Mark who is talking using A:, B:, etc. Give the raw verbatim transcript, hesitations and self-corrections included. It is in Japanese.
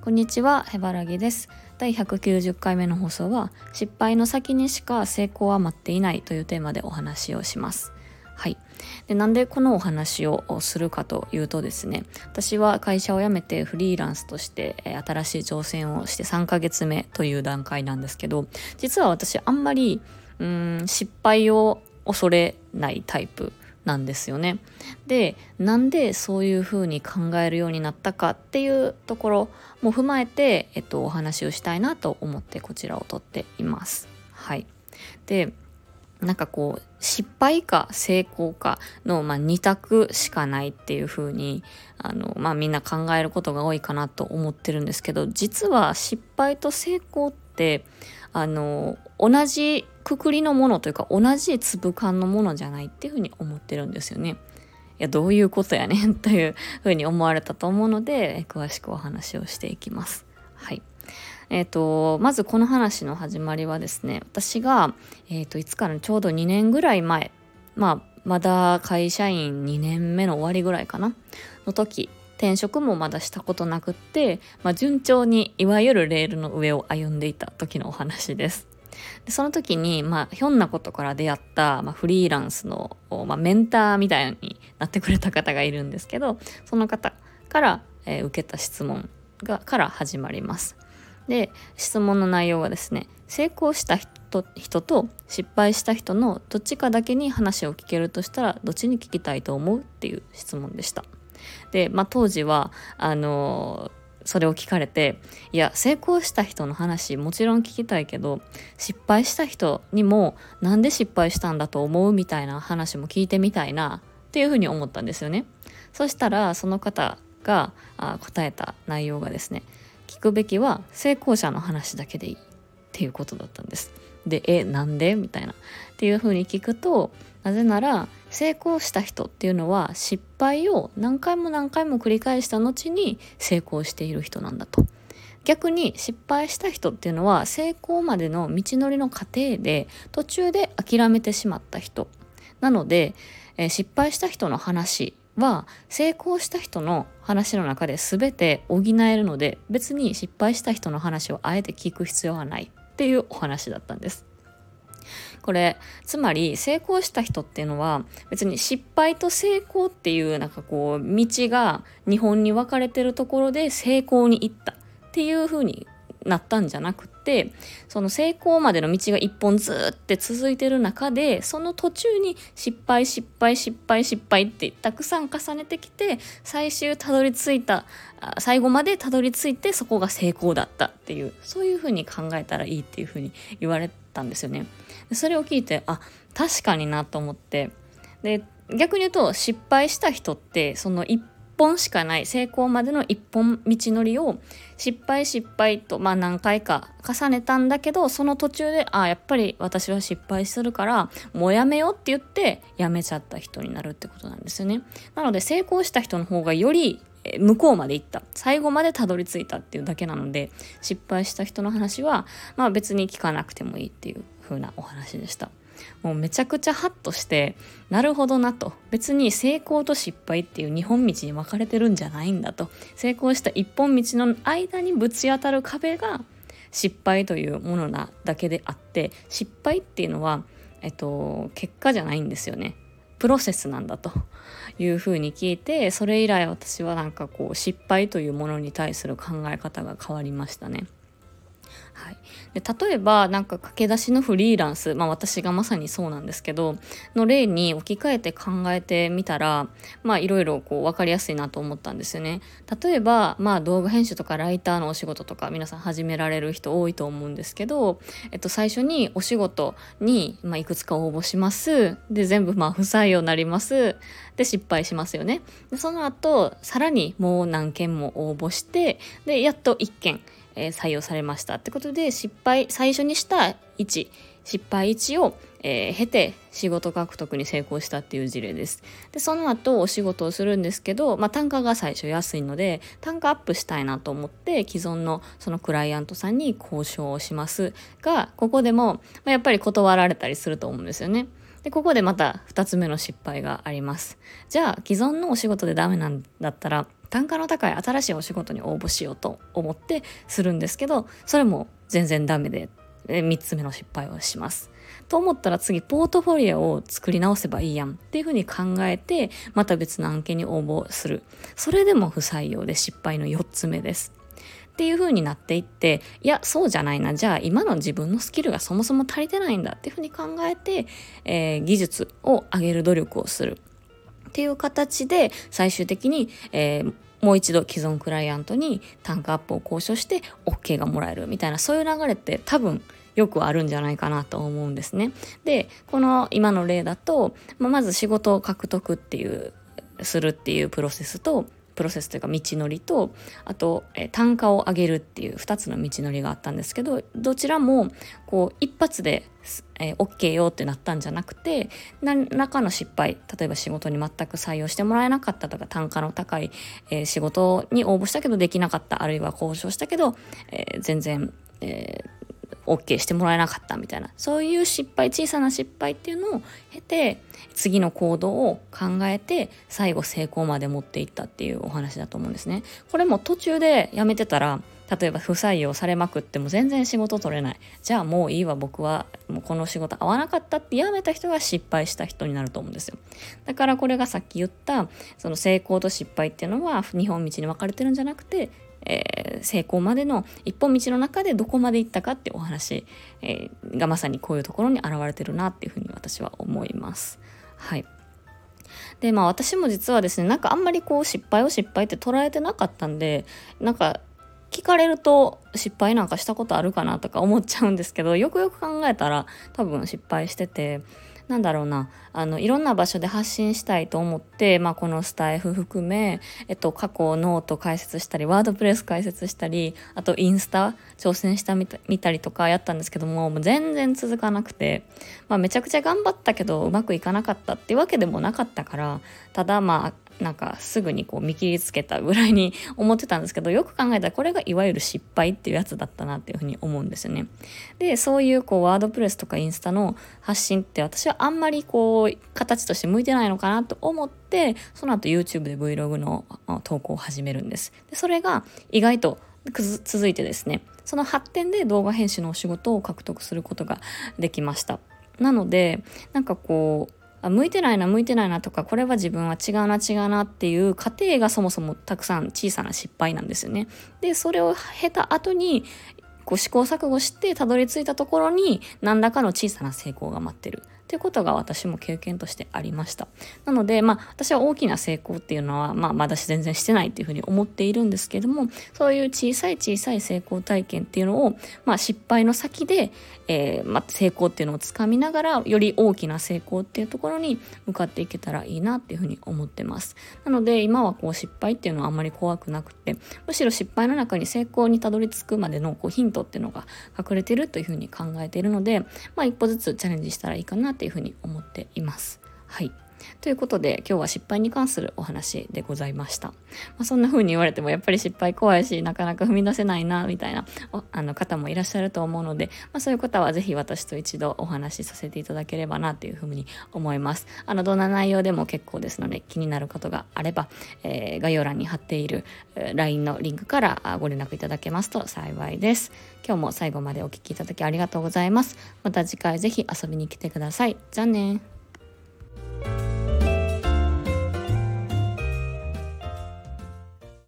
A: こんにちは、ヘバラギです。だいひゃくきゅうじゅっかいめの放送は、失敗の先にしか成功は待っていないというテーマでお話をします。はい。で、なんでこのお話をするかというとですね、私は会社を辞めてフリーランスとして新しい挑戦をしてさんかげつめという段階なんですけど、実は私あんまりうーん失敗を恐れないタイプなんですよね。で、なんでそういうふうに考えるようになったかっていうところも踏まえて、えっと、お話をしたいなと思ってこちらを撮っています。はい。で、なんかこう失敗か成功かの、まあ、に択しかないっていう風にあの、まあ、みんな考えることが多いかなと思ってるんですけど、実は失敗と成功ってあの同じくくりのものというか同じ粒感のものじゃないっていう風に思ってるんですよね。いや、どういうことやねんという風に思われたと思うので、詳しくお話をしていきます。はい。えーと、まずこの話の始まりはですね、私が、えーと、いつからちょうどにねんぐらい前、まあ、まだ会社員にねんめの終わりぐらいかなの時、転職もまだしたことなくって、まあ、順調にいわゆるレールの上を歩んでいた時のお話です。でその時に、まあ、ひょんなことから出会った、まあ、フリーランスの、まあ、メンターみたいになってくれた方がいるんですけど、その方から、えー受けた質問がから始まります。で、質問の内容はですね、成功した人、人と失敗した人のどっちかだけに話を聞けるとしたらどっちに聞きたいと思うっていう質問でした。で、まあ、当時はあのーそれを聞かれて、いや、成功した人の話もちろん聞きたいけど、失敗した人にもなんで失敗したんだと思うみたいな話も聞いてみたいなっていうふうに思ったんですよね。そしたらその方があ答えた内容がですね、聞くべきは成功者の話だけでいいっていうことだったんです。で、え、なんでみたいなっていうふうに聞くと、なぜなら成功した人っていうのは失敗を何回も何回も繰り返した後に成功している人なんだと。逆に失敗した人っていうのは成功までの道のりの過程で途中で諦めてしまった人なので、えー失敗した人の話は成功した人の話の中で全て補えるので、別に失敗した人の話をあえて聞く必要はないっていうお話だったんです。これつまり成功した人っていうのは別に失敗と成功っていうなんかこう道がにほんに分かれてるところで成功に行ったっていう風になったんじゃなくて、その成功までの道が一本ずーって続いてる中で、その途中に失敗失敗失敗失敗ってたくさん重ねてきて、最終たどり着いたあ最後までたどり着いて、そこが成功だったっていう、そういう風に考えたらいいっていう風に言われたんですよね。でそれを聞いて、あ、確かになと思って、で逆に言うと失敗した人ってその一本しかない成功までの一本道のりを失敗失敗と、まあ、何回か重ねたんだけど、その途中であやっぱり私は失敗するからもうやめようって言ってやめちゃった人になるってことなんですよね。なので成功した人の方がより向こうまで行った、最後までたどり着いたっていうだけなので、失敗した人の話はまあ別に聞かなくてもいいっていう風なお話でした。もうめちゃくちゃハッとして、なるほどなと、別に成功と失敗っていう二本道に分かれてるんじゃないんだと、成功した一本道の間にぶち当たる壁が失敗というものなだけであって、失敗っていうのは、えっと、結果じゃないんですよね。プロセスなんだというふうに聞いて、それ以来私はなんかこう失敗というものに対する考え方が変わりましたね。はい、で例えばなんか駆け出しのフリーランス、まあ私がまさにそうなんですけどの例に置き換えて考えてみたら、まあいろいろこう分かりやすいなと思ったんですよね。例えばまあ動画編集とかライターのお仕事とか皆さん始められる人多いと思うんですけど、えっと最初にお仕事に、まあ、いくつか応募します。で全部まあ不採用になります。で失敗しますよね。でその後さらにもう何件も応募して、でやっといっけんえー採用されましたってことで、失敗最初にしたいち失敗いちを、えー経て仕事獲得に成功したっていう事例です。でその後お仕事をするんですけど、まあ、単価が最初安いので単価アップしたいなと思って既存のそのクライアントさんに交渉をしますが、ここでも、まあ、やっぱり断られたりすると思うんですよね。でここでまたふたつめの失敗があります。じゃあ既存のお仕事でダメなんだったら単価の高い新しいお仕事に応募しようと思ってするんですけど、それも全然ダメで、みっつめの失敗をしますと思ったら、次ポートフォリオを作り直せばいいやんっていうふうに考えて、また別の案件に応募する。それでも不採用で失敗のよっつめですっていう風になっていって、いやそうじゃないな、じゃあ今の自分のスキルがそもそも足りてないんだっていう風に考えて、えー、技術を上げる努力をするっていう形で、最終的に、えー、もう一度既存クライアントに単価アップを交渉して OK がもらえるみたいな、そういう流れって多分よくあるんじゃないかなと思うんですね。で、この今の例だと、まあ、まず仕事を獲得っていうするっていうプロセスとプロセスというか道のりと、あと、えー、単価を上げるっていうふたつの道のりがあったんですけど、どちらもこう一発で、えー、OK よってなったんじゃなくて、何らかの失敗、例えば仕事に全く採用してもらえなかったとか、単価の高い、えー、仕事に応募したけどできなかった、あるいは交渉したけど、えー、全然、えー OK してもらえなかったみたいな、そういう失敗、小さな失敗っていうのを経て、次の行動を考えて最後成功まで持っていったっていうお話だと思うんですね。これも途中でやめてたら、例えば不採用されまくっても全然仕事取れない、じゃあもういいわ、僕はもうこの仕事合わなかったってやめた人が失敗した人になると思うんですよ。だからこれがさっき言ったその成功と失敗っていうのはにほん道に分かれてるんじゃなくて、えー、成功までの一本道の中でどこまで行ったかっていうお話、えー、がまさにこういうところに現れてるなっていうふうに私は思います。はい。でまあ私も実はですね、なんかあんまりこう失敗を失敗って捉えてなかったんで、なんか聞かれると失敗なんかしたことあるかなとか思っちゃうんですけど、よくよく考えたら多分失敗してて、なんだろうな、あのいろんな場所で発信したいと思って、まあ、このスタイフ含め、えっと、過去ノート解説したりワードプレス解説したり、あとインスタ挑戦したみた見たりとかやったんですけども、もう全然続かなくて、まあ、めちゃくちゃ頑張ったけどうまくいかなかったっていうわけでもなかったから、ただまあなんかすぐにこう見切りつけたぐらいに思ってたんですけど、よく考えたらこれがいわゆる失敗っていうやつだったなっていうふうに思うんですよね。でそういうこうワードプレスとかインスタの発信って私はあんまりこう形として向いてないのかなと思って、その後 YouTube で Vlog の投稿を始めるんです。でそれが意外と続いてですね、その発展で動画編集のお仕事を獲得することができました。なのでなんかこう向いてないな向いてないなとか、これは自分は違うな違うなっていう過程がそもそもたくさん小さな失敗なんですよね。でそれを経た後にこう試行錯誤してたどり着いたところに何らかの小さな成功が待ってるっていうことが私も経験としてありました。なのでまあ私は大きな成功っていうのは、まあ、まだ全然してないっていうふうに思っているんですけども、そういう小さい小さい成功体験っていうのを、まあ、失敗の先で、えーまあ、成功っていうのをつかみながら、より大きな成功っていうところに向かっていけたらいいなっていうふうに思ってます。なので今はこう失敗っていうのはあんまり怖くなくて、むしろ失敗の中に成功にたどり着くまでのこうヒントっていうのが隠れてるというふうに考えているので、まあ、一歩ずつチャレンジしたらいいかなっていうふうに思っています。はい。ということで今日は失敗に関するお話でございました。まあ、そんな風に言われてもやっぱり失敗怖いし、なかなか踏み出せないなみたいなあの方もいらっしゃると思うので、まあ、そういう方はぜひ私と一度お話しさせていただければなという風に思います。あのどんな内容でも結構ですので、気になることがあれば、えー、概要欄に貼っている ライン のリンクからご連絡いただけますと幸いです。今日も最後までお聞きいただきありがとうございます。また次回ぜひ遊びに来てください。じゃあね。